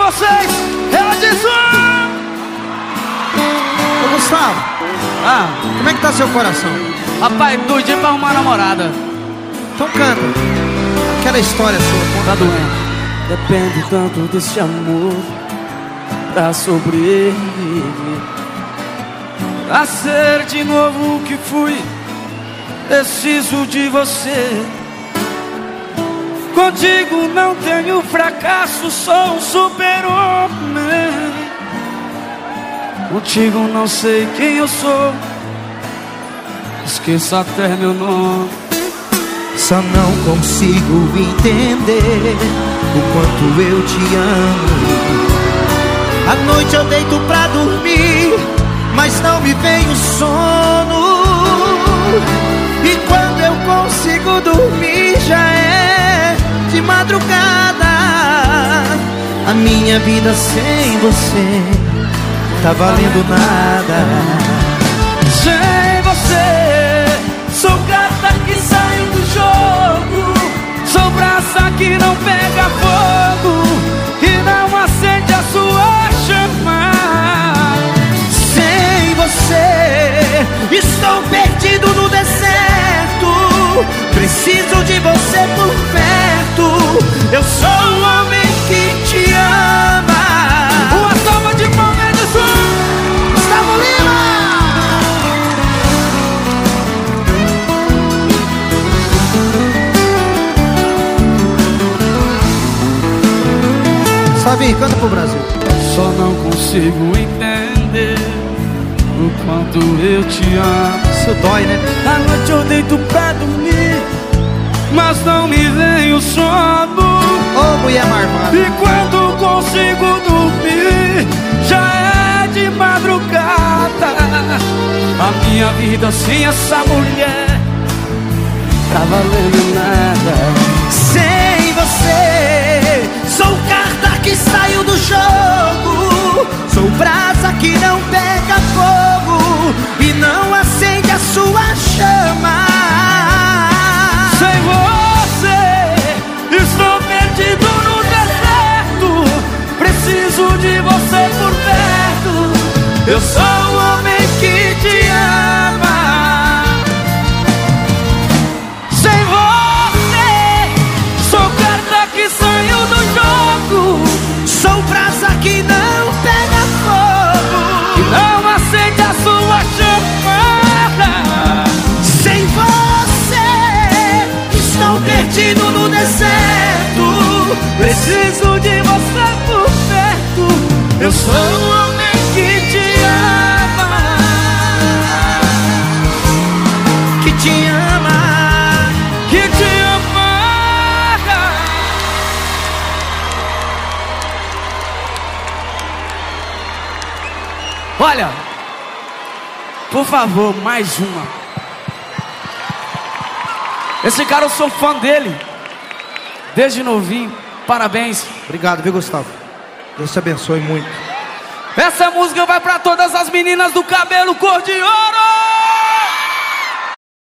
vocês, Edson! Ô Gustavo, como é que tá seu coração? Rapaz, doidinho pra arrumar namorada. Então canta aquela história sua. Tá doendo. Depende tanto desse amor pra sobreviver, Pra ser de novo o que fui, preciso de você. Contigo não tenho fracasso, sou um super-homem. Contigo não sei quem eu sou, esqueça até meu nome. Só não consigo entender o quanto eu te amo. À noite eu deito pra dormir, mas não me vem o sono. E quando eu consigo dormir já é de madrugada. A minha vida sem você tá valendo nada. Sem você, sou carta que saiu do jogo, sou brasa que não pega fogo, que não acende a sua chama. Sem você, estou perdido no deserto. Preciso de você por perto. Eu sou um homem que te ama. Uma salva de palmas, Edson! Gustavo Lima! Sabe, canta pro Brasil. Só não consigo entender o quanto eu te amo. Isso dói, né? À noite eu deito pra dormir, mas não me vem o sono. Ô mulher marmada. E quando consigo dormir, já é de madrugada. A minha vida sem essa mulher tá valendo nada. Sem você, sou carta que saiu do jogo, sou brasa que não pega fogo e não acende a sua chama. Sem você, estou perdido no deserto, preciso de você por perto. Eu sou um homem que te ama. Sem você, sou carta que saiu do jogo, Sou brasa que não pega fogo que não acende a sua chama. Sem você, estou perdido no deserto. Preciso de você por perto. Eu sou um homem que te ama. Que te ama. Que te ama. Olha, por favor, mais uma. Esse cara, eu sou fã dele desde novinho. Parabéns. Obrigado, viu, Gustavo? Deus te abençoe muito. Essa música vai pra todas as meninas do cabelo cor de ouro.